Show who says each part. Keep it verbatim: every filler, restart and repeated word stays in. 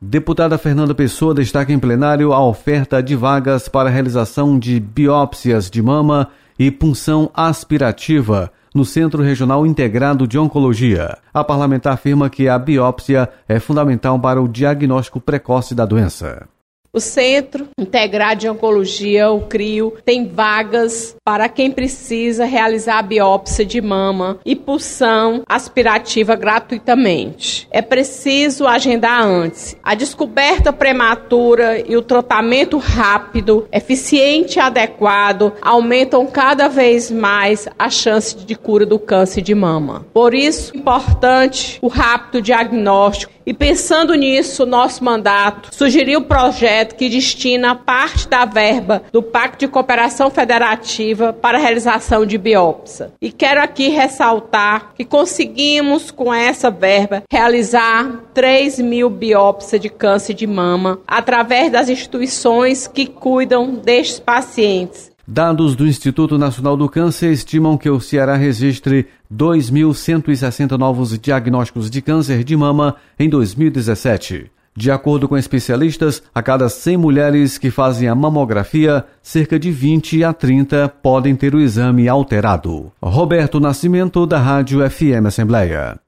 Speaker 1: Deputada Fernanda Pessoa destaca em plenário a oferta de vagas para a realização de biópsias de mama e punção aspirativa no Centro Regional Integrado de Oncologia. A parlamentar afirma que a biópsia é fundamental para o diagnóstico precoce da doença.
Speaker 2: O Centro Integrado de Oncologia, o CRIO, tem vagas para quem precisa realizar a biópsia de mama e punção aspirativa gratuitamente. É preciso agendar antes. A descoberta prematura e o tratamento rápido, eficiente e adequado aumentam cada vez mais a chance de cura do câncer de mama. Por isso, é importante o rápido diagnóstico. E pensando nisso, nosso mandato sugeriu o projeto que destina parte da verba do Pacto de Cooperação Federativa para a realização de biópsia. E quero aqui ressaltar que conseguimos, com essa verba, realizar três mil biópsias de câncer de mama através das instituições que cuidam destes pacientes.
Speaker 1: Dados do Instituto Nacional do Câncer estimam que o Ceará registre dois mil cento e sessenta novos diagnósticos de câncer de mama em dois mil e dezessete. De acordo com especialistas, a cada cem mulheres que fazem a mamografia, cerca de vinte a trinta podem ter o exame alterado. Roberto Nascimento, da Rádio F M Assembleia.